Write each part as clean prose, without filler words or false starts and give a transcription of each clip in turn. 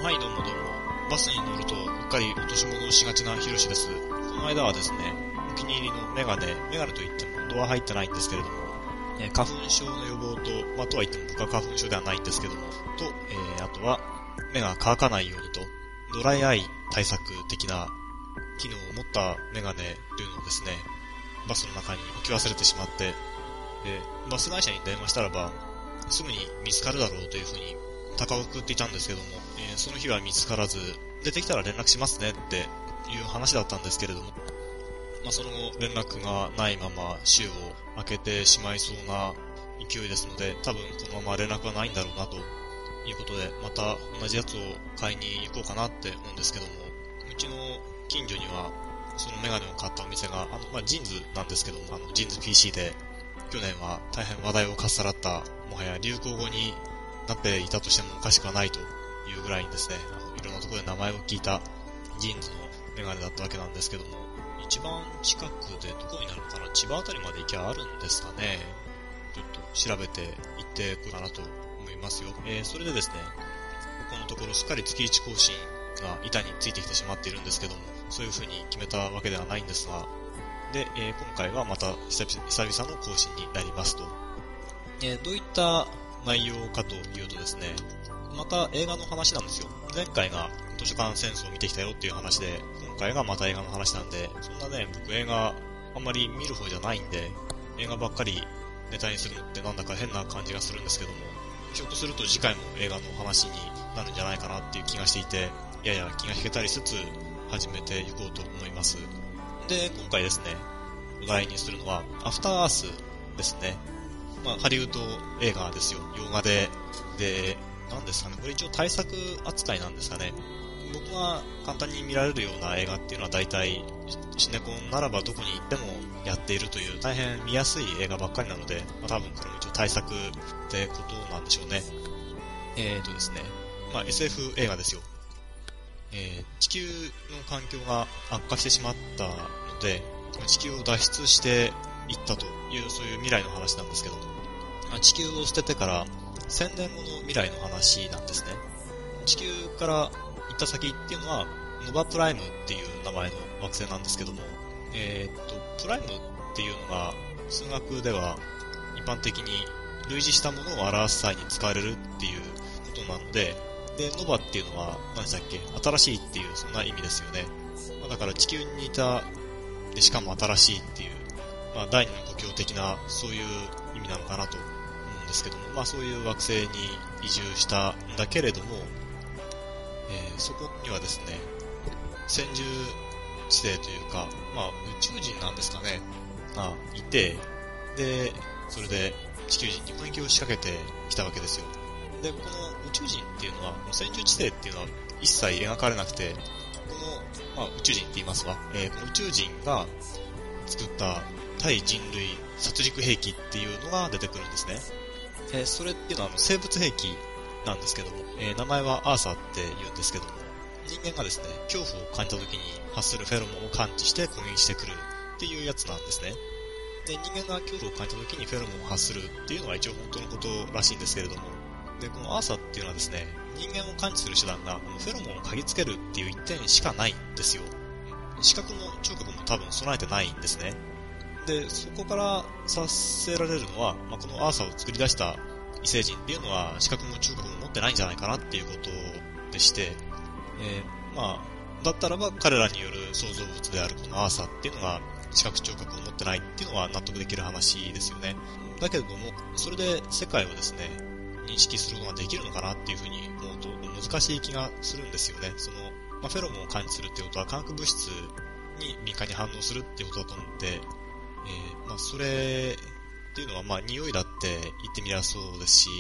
はい、どうもどうも。バスに乗るとうっかり落とし物をしがちなヒロシです。この間はですね、お気に入りのメガネといっても本当は入ってないんですけれども、花粉症の予防と、とは言っても僕は花粉症ではないんですけども、と、あとは目が乾かないようにと、ドライアイ対策的な機能を持ったメガネというのをですね、バスの中に置き忘れてしまって、バス会社に電話したらば、すぐに見つかるだろうというふうに高をくっていたんですけども、その日は見つからず、出てきたら連絡しますねっていう話だったんですけれども、その後連絡がないまま週を明けてしまいそうな勢いですので、多分このまま連絡はないんだろうなということで、また同じやつを買いに行こうかなって思うんですけども、うちの近所にはそのメガネを買ったお店が、ジーンズなんですけども、ジーンズ PC で、去年は大変話題をかっさらった、もはや流行語になっていたとしてもおかしくはないというぐらいにですね、いろんなところで名前を聞いたジーンズのメガネだったわけなんですけども、一番近くでどこになるのかな、千葉あたりまで行きゃあるんですかね。ちょっと調べて行ってこようかなと思いますよ。それでですね、ここのところすっかり月1更新が板についてきてしまっているんですけども、そういう風に決めたわけではないんですが、で、今回はまた久々の更新になりますと。どういった内容かというとですね、また映画の話なんですよ。前回が図書館戦争を見てきたよっていう話で、今回がまた映画の話なんで、そんなね、僕映画あんまり見る方じゃないんで、映画ばっかりネタにするのってなんだか変な感じがするんですけども、ひょっとすると次回も映画の話になるんじゃないかなっていう気がしていて、やや気が引けたりしつつ始めていこうと思います。で、今回ですね、お題にするのは、アフターアースですね。ハリウッド映画ですよ。洋画で、なんですかね、これ一応対策扱いなんですかね。僕が簡単に見られるような映画っていうのは大体、シネコンならばどこに行ってもやっているという大変見やすい映画ばっかりなので、多分これも一応対策ってことなんでしょうね。ですね、SF 映画ですよ。地球の環境が悪化してしまったので、地球を脱出していったという、そういう未来の話なんですけども、地球を捨ててから1000年後の未来の話なんですね。地球から行った先っていうのは、ノバプライムっていう名前の惑星なんですけども、プライムっていうのが数学では一般的に類似したものを表す際に使われるっていうことなので、で、ノバっていうのは何でしたっけ？新しいっていうそんな意味ですよね。だから地球に似た、でしかも新しいっていう、第二の故郷的なそういう意味なのかなと思うんですけども、そういう惑星に移住したんだけれども、そこにはですね、先住地星というか、宇宙人なんですかね、がいて、で、それで地球人に攻撃を仕掛けてきたわけですよ。で、この宇宙人っていうのは、先住地星っていうのは一切描かれなくて、この、宇宙人って言いますわ、この宇宙人が作った対人類殺戮兵器っていうのが出てくるんですね。それっていうのは生物兵器なんですけども、名前はアーサーって言うんですけども、人間がですね、恐怖を感じた時に発するフェロモンを感知して攻撃してくるっていうやつなんですね。で、人間が恐怖を感じた時にフェロモンを発するっていうのが一応本当のことらしいんですけれども、で、このアーサーっていうのはですね、人間を感知する手段がこのフェロモンを嗅ぎつけるっていう一点しかないんですよ。視覚も聴覚も多分備えてないんですね。で、そこからさせられるのは、このアーサーを作り出した異星人っていうのは視覚も聴覚も持ってないんじゃないかなっていうことでして、だったらば彼らによる創造物であるこのアーサーっていうのが視覚聴覚を持ってないっていうのは納得できる話ですよね。だけれども、それで世界をですね、認識することができるのかなっていうふうに思うと難しい気がするんですよね。フェロモンを感知するっていうことは化学物質に敏感に反応するっていうことだと思って、それっていうのは匂いだって言ってみりゃそうですし、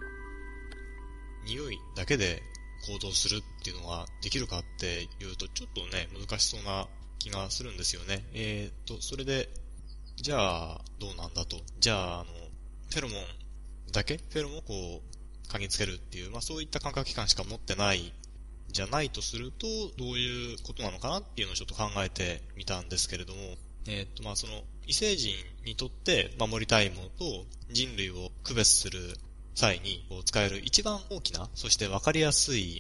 匂いだけで行動するっていうのができるかっていうとちょっとね、難しそうな気がするんですよね。それで、じゃあどうなんだと。じゃあ、フェロモンだけフェロモンをこう、嗅ぎつけるっていう、そういった感覚器官しか持ってないじゃないとすると、どういうことなのかなっていうのをちょっと考えてみたんですけれども、その異星人にとって守りたいものと人類を区別する際に使える一番大きな、そしてわかりやすい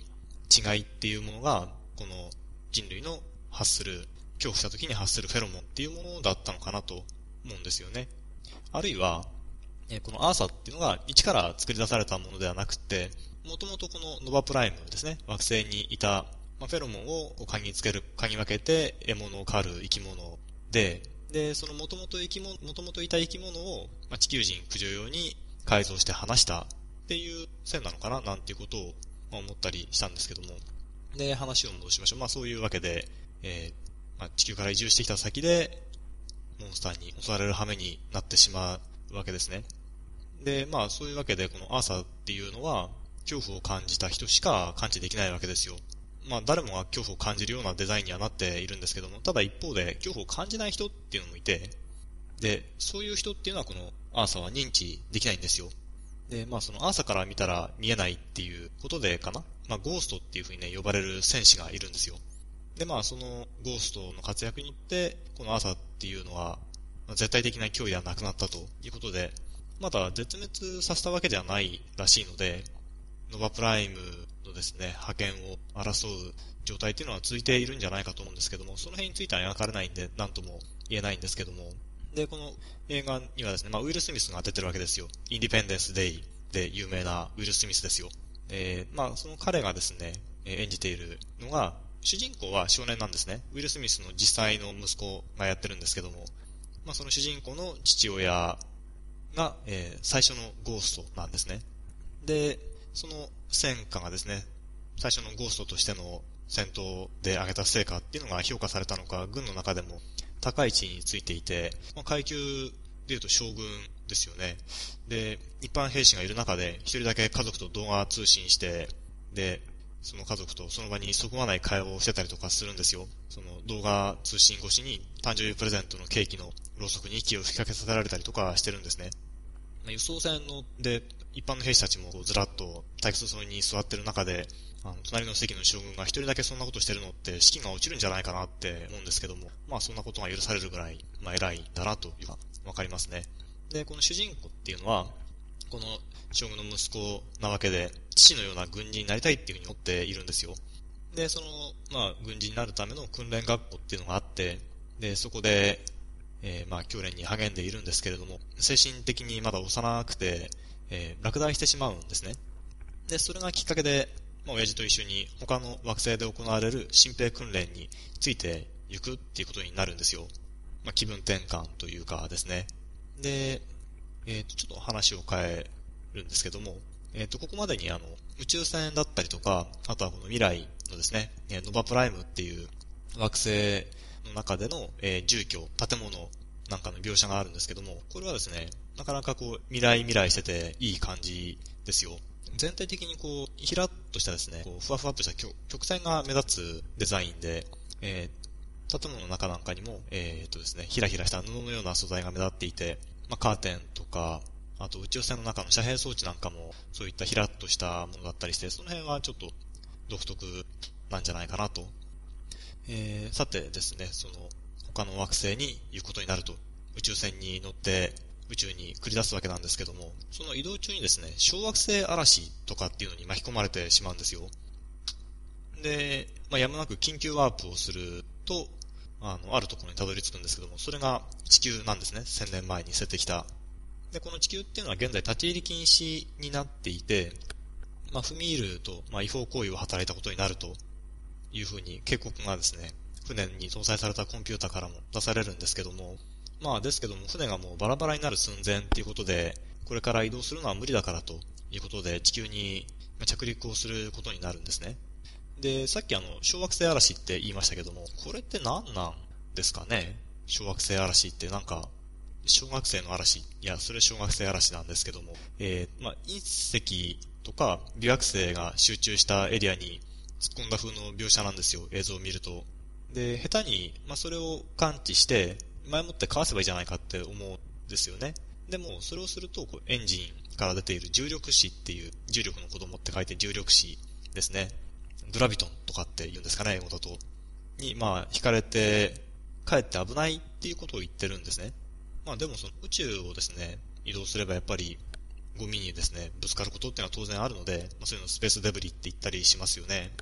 違いっていうものが、この人類の発する、恐怖した時に発するフェロモンっていうものだったのかなと思うんですよね。あるいは、このアーサっていうのが一から作り出されたものではなくて、もともとこのノバプライムですね、惑星にいた、フェロモンを嗅ぎ分けて獲物を狩る生き物で、そのもともといた生き物を、地球人駆除用に改造して放したっていう線なのかななんていうことを、思ったりしたんですけども。で、話を戻しましょう。そういうわけで、地球から移住してきた先で、モンスターに襲われる羽目になってしまうわけですね。で、そういうわけで、このアーサーっていうのは、恐怖を感じた人しか感知できないわけですよ。誰もが恐怖を感じるようなデザインにはなっているんですけども、ただ一方で恐怖を感じない人っていうのもいて、で、そういう人っていうのはこのアーサーは認知できないんですよ。で、そのアーサーから見たら見えないっていうことでかな。ゴーストっていう風にね、呼ばれる戦士がいるんですよ。で、そのゴーストの活躍によって、このアーサーっていうのは、絶対的な脅威ではなくなったということで、まだ絶滅させたわけではないらしいので、ノバプライムのですね、覇権を争う状態っていうのは続いているんじゃないかと思うんですけども、その辺については描かれないんで、なんとも言えないんですけども、で、この映画にはですね、ウィル・スミスが出てるわけですよ。インディペンデンス・デイで有名なウィル・スミスですよ。その彼がですね、演じているのが、主人公は少年なんですね。ウィル・スミスの実際の息子がやってるんですけども、その主人公の父親が、最初のゴーストなんですね。で、その戦果がですね、最初のゴーストとしての戦闘で上げた成果っていうのが評価されたのか、軍の中でも高い地位についていて、階級でいうと将軍ですよね。で、一般兵士がいる中で、一人だけ家族と動画通信して、で、その家族とその場にそぐわない会話をしてたりとかするんですよ。その動画通信越しに誕生日プレゼントのケーキのろうそくに息を吹きかけさせられたりとかしてるんですね。輸送船ので、一般の兵士たちもずらっと体育槽に座ってる中で、隣の席の将軍が一人だけそんなことしてるのって士気が落ちるんじゃないかなって思うんですけども、そんなことが許されるぐらい、偉いんだなというか、わかりますね。で、この主人公っていうのは、この将軍の息子なわけで、父のような軍人になりたいっていうふうに思っているんですよ。で、その、軍人になるための訓練学校っていうのがあって、で、そこで、教練に励んでいるんですけれども、精神的にまだ幼くて、落第してしまうんですね。で、それがきっかけで、親父と一緒に他の惑星で行われる新兵訓練について行くっていうことになるんですよ。気分転換というかですね。で、ちょっと話を変えるんですけども、ここまでに宇宙船だったりとか、あとはこの未来のですね、ノバプライムっていう惑星の中での、住居、建物なんかの描写があるんですけども、これはですね、なかなか未来してていい感じですよ。全体的にひらっとしたですね、ふわふわっとした曲線が目立つデザインで、建物の中なんかにも、ですね、ひらひらした布のような素材が目立っていて、カーテンとか、あと宇宙船の中の遮蔽装置なんかも、そういったひらっとしたものだったりして、その辺はちょっと独特なんじゃないかなと。さてですね、その、他の惑星に行くことになると、宇宙船に乗って宇宙に繰り出すわけなんですけども、その移動中にですね、小惑星嵐とかっていうのに巻き込まれてしまうんですよ。で、やむなく緊急ワープをすると、あるところにたどり着くんですけども、それが地球なんですね。1000年前に設定した。で、この地球っていうのは現在立ち入り禁止になっていて、踏み入ると、違法行為を働いたことになるというふうに警告がですね、船に搭載されたコンピュータからも出されるんですけども、ですけども、船がもうバラバラになる寸前っていうことで、これから移動するのは無理だからということで、地球に着陸をすることになるんですね。で、さっき小惑星嵐って言いましたけども、これって何なんですかね？小惑星嵐ってなんか、小学生の嵐、いや、それ小学生嵐なんですけども、隕石とか微惑星が集中したエリアに突っ込んだ風の描写なんですよ、映像を見ると。で、下手に、それを感知して、前もってかわせばいいじゃないかって思うんですよね。でも、それをすると、エンジンから出ている重力子っていう、重力の子供って書いて重力子ですね。グラビトンとかって言うんですかね、英語だと。に、惹かれて、かえって危ないっていうことを言ってるんですね。でもその宇宙をですね、移動すればやっぱり、ゴミにですね、ぶつかることっていうのは当然あるので、そういうのスペースデブリって言ったりしますよね。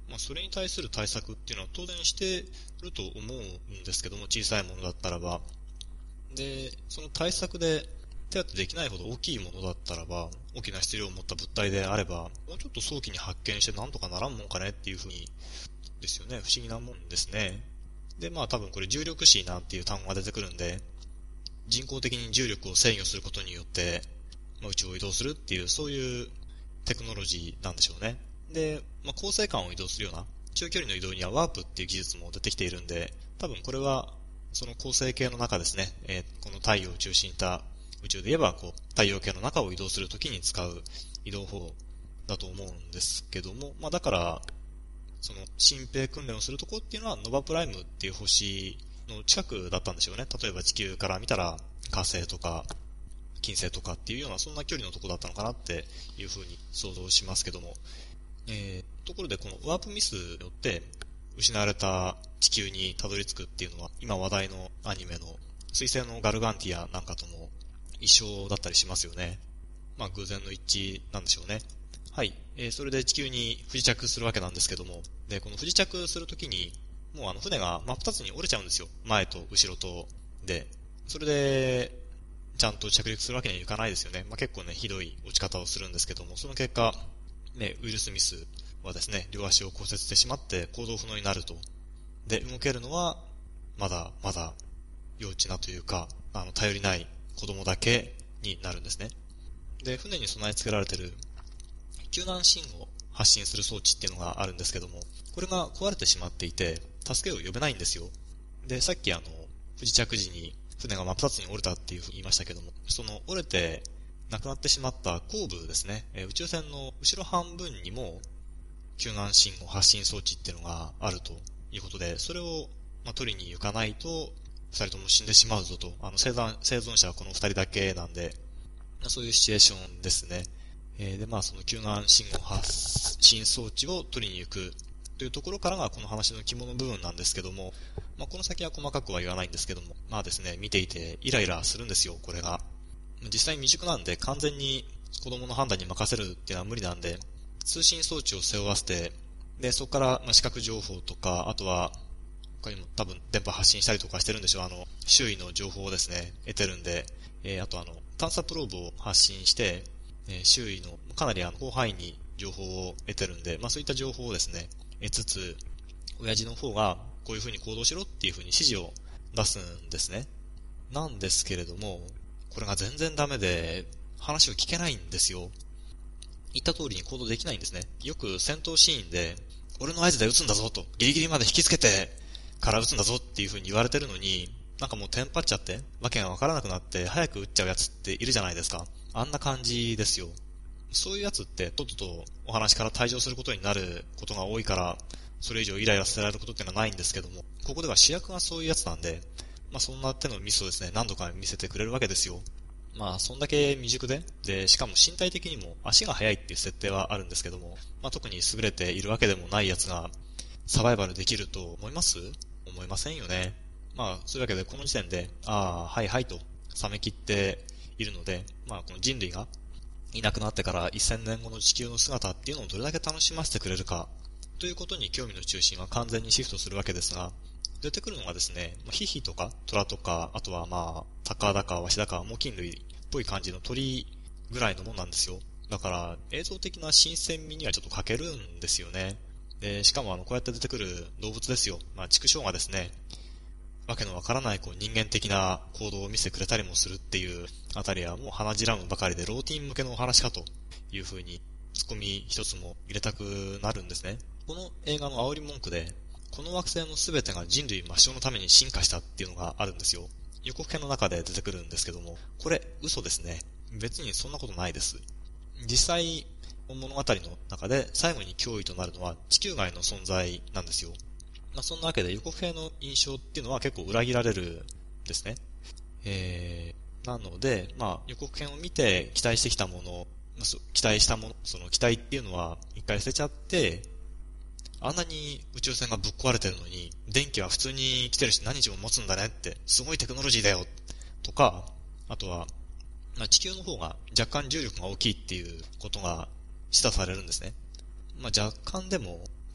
それに対する対策っていうのは当然してると思うんですけども、小さいものだったらば。で、その対策で手当てできないほど大きいものだったらば、大きな質量を持った物体であれば、もうちょっと早期に発見してなんとかならんもんかねっていうふうに、ですよね。不思議なもんですね。で、多分これ重力子なんていう単語が出てくるんで、人工的に重力を制御することによって、宇宙を移動するっていう、そういうテクノロジーなんでしょうね。で、恒星間を移動するような、中距離の移動にはワープっていう技術も出てきているんで、多分これは、その恒星系の中ですね、この太陽を中心にした宇宙で言えば、太陽系の中を移動するときに使う移動法だと思うんですけども、だから、その、新兵訓練をするとこっていうのは、ノバプライムっていう星の近くだったんでしょうね。例えば地球から見たら、火星とか、金星とかっていうような、そんな距離のとこだったのかなっていうふうに想像しますけども。ところでこのワープミスによって、失われた地球にたどり着くっていうのは、今話題のアニメの、水星のガルガンティアなんかとも一緒だったりしますよね。偶然の一致なんでしょうね。はい。それで地球に不時着するわけなんですけども、で、この不時着するときに、もう船が真っ二つに折れちゃうんですよ。前と後ろと。で、それで、ちゃんと着陸するわけにはいかないですよね。結構ね、ひどい落ち方をするんですけども、その結果、ウィル・スミスはですね、両足を骨折してしまって行動不能になると。で、動けるのは、まだ幼稚なというか、頼りない子供だけになるんですね。で、船に備え付けられている救難信号を発信する装置っていうのがあるんですけども、これが壊れてしまっていて、助けを呼べないんですよ。で、さっき不時着時に船が真っ二つに折れたっていうふうに言いましたけども、その折れて亡くなってしまった後部ですね、宇宙船の後ろ半分にも救難信号発信装置っていうのがあるということで、それを取りに行かないと二人とも死んでしまうぞと、生存者はこの二人だけなんで、そういうシチュエーションですね。で、その救難信号発信装置を取りに行くというところからがこの話の肝の部分なんですけども、この先は細かくは言わないんですけども、ですね、見ていてイライラするんですよ、これが。実際未熟なんで完全に子供の判断に任せるっていうのは無理なんで、通信装置を背負わせて、で、そこから視覚情報とか、あとは、他にも多分電波発信したりとかしてるんでしょう。周囲の情報をですね、得てるんで、あと探査プローブを発信して、周囲のかなり広範囲に情報を得てるんで、そういった情報をですね、得つつ、親父の方がこういう風に行動しろっていう風に指示を出すんですね。なんですけれども、これが全然ダメで、話を聞けないんですよ。言った通りに行動できないんですね。よく戦闘シーンで、俺の合図で撃つんだぞと、ギリギリまで引きつけてから撃つんだぞっていう風に言われてるのに、なんかもうテンパっちゃって、わけがわからなくなって早く撃っちゃうやつっているじゃないですか。あんな感じですよ。そういうやつってとっととお話から退場することになることが多いから、それ以上イライラさせられることっていうのはないんですけども、ここでは主役がそういうやつなんで、そんな手のミスをですね、何度か見せてくれるわけですよ。そんだけ未熟で、しかも身体的にも足が速いっていう設定はあるんですけども、特に優れているわけでもないやつが、サバイバルできると思います？思いませんよね。そういうわけでこの時点で、はいはいと、冷め切っているので、この人類がいなくなってから1000年後の地球の姿っていうのをどれだけ楽しませてくれるか、ということに興味の中心は完全にシフトするわけですが、出てくるのがですね、ヒヒとかトラとか、あとはタカだかワシだか猛禽類っぽい感じの鳥ぐらいのもんなんですよ。だから映像的な新鮮味にはちょっと欠けるんですよね。で、しかもこうやって出てくる動物ですよ。畜生がですね、わけのわからない人間的な行動を見せてくれたりもするっていうあたりはもう鼻じらむばかりでローティン向けのお話かという風にツッコミ一つも入れたくなるんですね。この映画の煽り文句で、この惑星の全てが人類抹消のために進化したっていうのがあるんですよ。予告編の中で出てくるんですけども、これ嘘ですね。別にそんなことないです。実際、物語の中で最後に脅威となるのは地球外の存在なんですよ。そんなわけで予告編の印象っていうのは結構裏切られるんですね。なので、予告編を見て期待してきたもの、期待したもの、その期待っていうのは一回捨てちゃって、あんなに宇宙船がぶっ壊れてるのに、電気は普通に来てるし何日も持つんだねって、すごいテクノロジーだよとか、あとは、地球の方が若干重力が大きいっていうことが示唆されるんですね。若干でも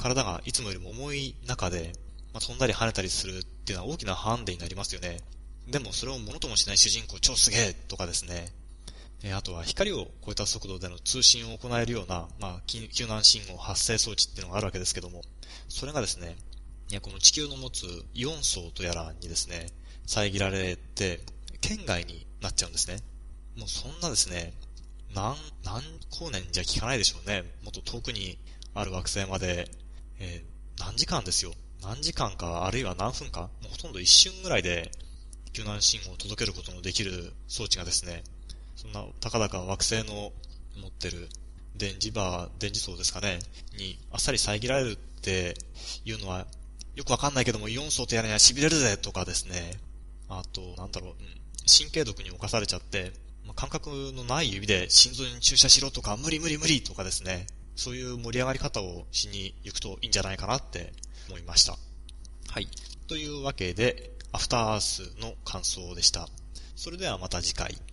体がいつもよりも重い中で、飛んだり跳ねたりするっていうのは大きなハンデになりますよね。でもそれをものともしない主人公超すげえとかですね。あとは光を超えた速度での通信を行えるような、救難信号発生装置っていうのがあるわけですけども、それがですね、この地球の持つイオン層とやらにですね、遮られて、圏外になっちゃうんですね。もうそんなですね、何光年じゃ効かないでしょうね。もっと遠くにある惑星まで、何時間ですよ。何時間か、あるいは何分か、もうほとんど一瞬ぐらいで、救難信号を届けることのできる装置がですね、そんな、たかだか惑星の持ってる電磁層ですかね、にあっさり遮られるっていうのは、よくわかんないけども、イオン層とやらには痺れるぜとかですね、あと、神経毒に侵されちゃって、感覚のない指で心臓に注射しろとか、無理無理無理とかですね、そういう盛り上がり方をしに行くといいんじゃないかなって思いました。はい。というわけで、アフターアースの感想でした。それではまた次回。